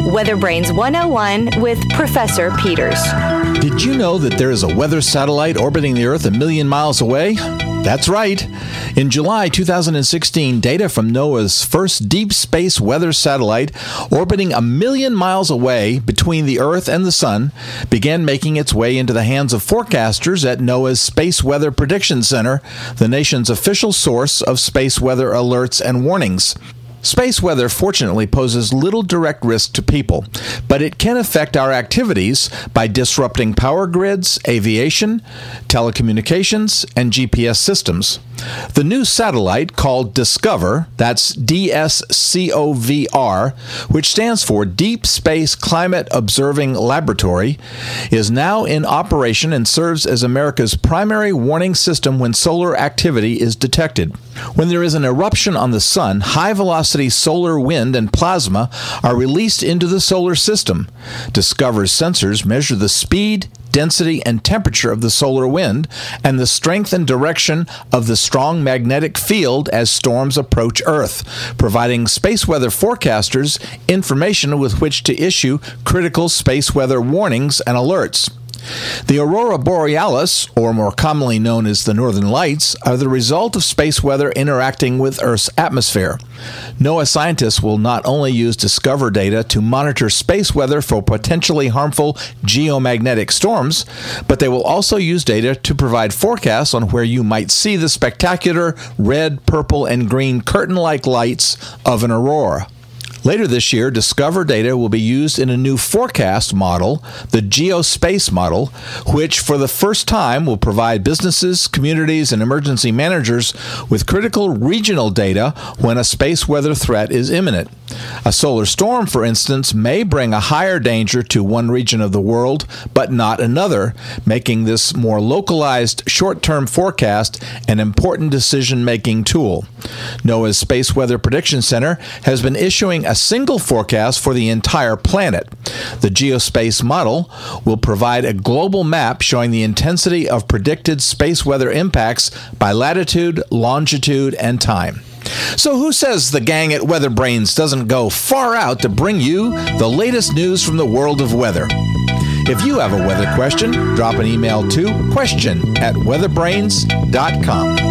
Weather Brains 101 with Professor Peters. Did you know that there is a weather satellite orbiting the Earth 1 million miles away? That's right. In July 2016, data from NOAA's first deep space weather satellite orbiting 1 million miles away between the Earth and the Sun began making its way into the hands of forecasters at NOAA's Space Weather Prediction Center, the nation's official source of space weather alerts and warnings. Space weather fortunately poses little direct risk to people, but it can affect our activities by disrupting power grids, aviation, telecommunications, and GPS systems. The new satellite, called DSCOVR, that's DSCOVR, which stands for Deep Space Climate Observing Laboratory, is now in operation and serves as America's primary warning system when solar activity is detected. When there is an eruption on the sun, high-velocity solar wind and plasma are released into the solar system. DSCOVR's sensors measure the speed, density, and temperature of the solar wind, and the strength and direction of the strong magnetic field as storms approach Earth, providing space weather forecasters information with which to issue critical space weather warnings and alerts. The aurora borealis, or more commonly known as the northern lights, are the result of space weather interacting with Earth's atmosphere. NOAA scientists will not only use DSCOVR data to monitor space weather for potentially harmful geomagnetic storms, but they will also use data to provide forecasts on where you might see the spectacular red, purple, and green curtain-like lights of an aurora. Later this year, DSCOVR data will be used in a new forecast model, the Geospace model, which for the first time will provide businesses, communities, and emergency managers with critical regional data when a space weather threat is imminent. A solar storm, for instance, may bring a higher danger to one region of the world, but not another, making this more localized short-term forecast an important decision-making tool. NOAA's Space Weather Prediction Center has been issuing a single forecast for the entire planet. The Geospace model will provide a global map showing the intensity of predicted space weather impacts by latitude, longitude, and time. So who says the gang at Weather Brains doesn't go far out to bring you the latest news from the world of weather? If you have a weather question, drop an email to question@weatherbrains.com.